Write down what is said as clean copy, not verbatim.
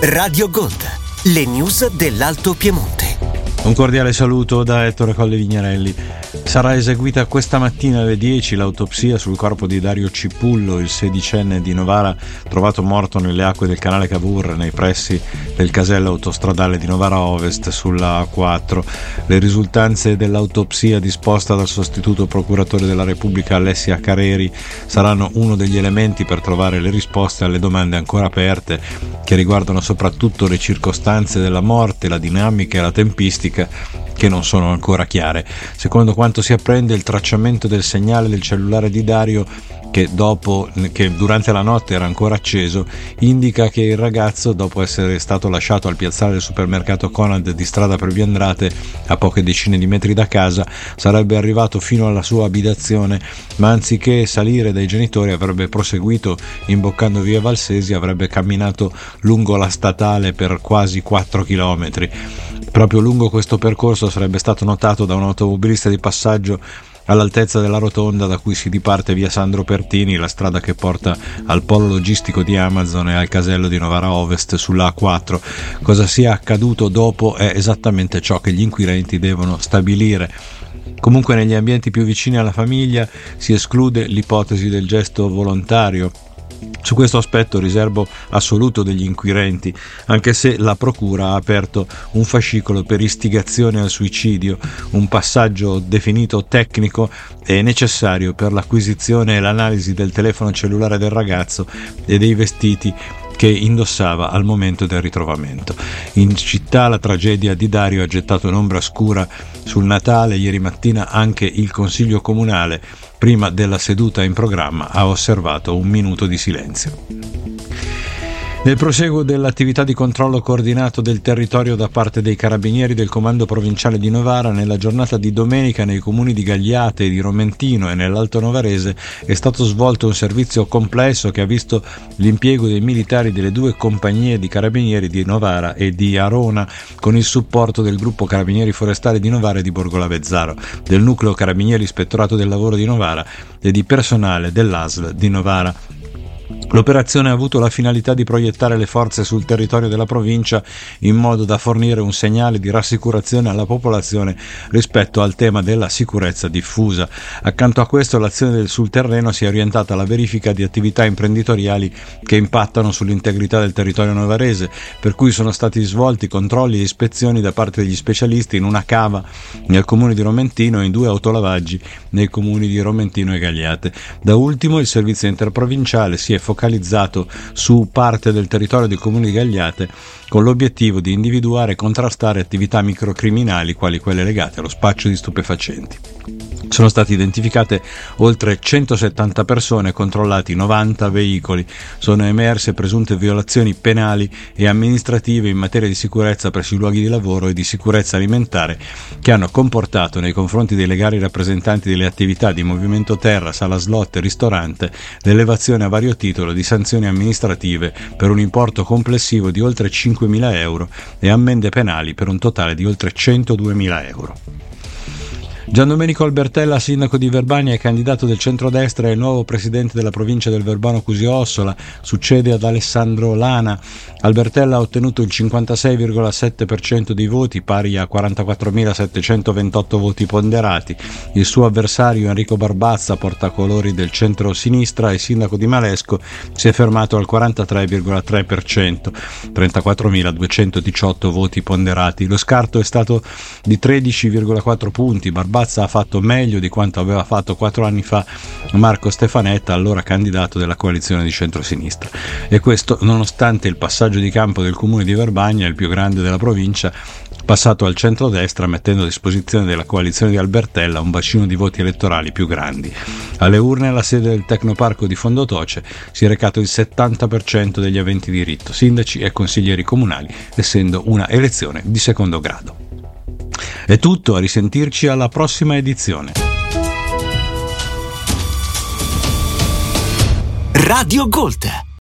Radio Gold, le news dell'Alto Piemonte. Un cordiale saluto da Ettore Colle Vignarelli. Sarà eseguita questa mattina alle 10 l'autopsia sul corpo di Dario Cipullo, il sedicenne di Novara, trovato morto nelle acque del canale Cavour nei pressi del casello autostradale di Novara Ovest sulla A4. Le risultanze dell'autopsia disposta dal sostituto procuratore della Repubblica Alessia Careri saranno uno degli elementi per trovare le risposte alle domande ancora aperte, che riguardano soprattutto le circostanze della morte, la dinamica e la tempistica, che non sono ancora chiare. Secondo quanto si apprende, il tracciamento del segnale del cellulare di Dario, che durante la notte era ancora acceso, indica che il ragazzo, dopo essere stato lasciato al piazzale del supermercato Conad di strada per Viandrate, a poche decine di metri da casa, sarebbe arrivato fino alla sua abitazione, ma anziché salire dai genitori avrebbe proseguito imboccando via Valsesi, avrebbe camminato lungo la statale per quasi 4 chilometri. Proprio lungo questo percorso sarebbe stato notato da un automobilista di passaggio all'altezza della rotonda da cui si diparte via Sandro Pertini, la strada che porta al polo logistico di Amazon e al casello di Novara Ovest sulla A4. Cosa sia accaduto dopo è esattamente ciò che gli inquirenti devono stabilire. Comunque negli ambienti più vicini alla famiglia si esclude l'ipotesi del gesto volontario. Su questo aspetto riservo assoluto degli inquirenti, anche se la procura ha aperto un fascicolo per istigazione al suicidio, un passaggio definito tecnico e necessario per l'acquisizione e l'analisi del telefono cellulare del ragazzo e dei vestiti che indossava al momento del ritrovamento. In città la tragedia di Dario ha gettato un'ombra scura sul Natale. Ieri mattina anche il Consiglio Comunale, prima della seduta in programma, ha osservato un minuto di silenzio. Nel proseguo dell'attività di controllo coordinato del territorio da parte dei carabinieri del comando provinciale di Novara, nella giornata di domenica nei comuni di Gagliate, di Romentino e nell'Alto Novarese è stato svolto un servizio complesso che ha visto l'impiego dei militari delle due compagnie di carabinieri di Novara e di Arona, con il supporto del gruppo Carabinieri Forestali di Novara e di Borgolavezzaro, del nucleo Carabinieri Ispettorato del Lavoro di Novara e di personale dell'ASL di Novara. L'operazione ha avuto la finalità di proiettare le forze sul territorio della provincia in modo da fornire un segnale di rassicurazione alla popolazione rispetto al tema della sicurezza diffusa. Accanto a questo, l'azione sul terreno si è orientata alla verifica di attività imprenditoriali che impattano sull'integrità del territorio novarese, per cui sono stati svolti controlli e ispezioni da parte degli specialisti in una cava nel comune di Romentino e in 2 autolavaggi nei comuni di Romentino e Gagliate. Da ultimo, il servizio interprovinciale si è focalizzato su parte del territorio del comune di Gagliate con l'obiettivo di individuare e contrastare attività microcriminali quali quelle legate allo spaccio di stupefacenti. Sono state identificate oltre 170 persone e controllati 90 veicoli. Sono emerse presunte violazioni penali e amministrative in materia di sicurezza presso i luoghi di lavoro e di sicurezza alimentare, che hanno comportato nei confronti dei legali rappresentanti delle attività di movimento terra, sala slot e ristorante l'elevazione a vario titolo di sanzioni amministrative per un importo complessivo di oltre 5.000 euro e ammende penali per un totale di oltre 102.000 euro. Giandomenico Albertella, sindaco di Verbania e candidato del centrodestra, è il nuovo presidente della provincia del Verbano-Cusio-Ossola, succede ad Alessandro Lana. Albertella ha ottenuto il 56,7% dei voti, pari a 44.728 voti ponderati. Il suo avversario Enrico Barbazza, portacolori del centro-sinistra e sindaco di Malesco, si è fermato al 43,3%, 34.218 voti ponderati. Lo scarto è stato di 13,4 punti. Barbazza ha fatto meglio di quanto aveva fatto 4 anni fa Marco Stefanetta, allora candidato della coalizione di centrosinistra, e questo nonostante il passaggio di campo del comune di Verbania, il più grande della provincia, passato al centrodestra, mettendo a disposizione della coalizione di Albertella un bacino di voti elettorali più grandi. Alle urne alla sede del Tecnoparco di Fondotoce si è recato il 70% degli aventi diritto, sindaci e consiglieri comunali, essendo una elezione di secondo grado. È tutto, a risentirci alla prossima edizione. Radio Gold.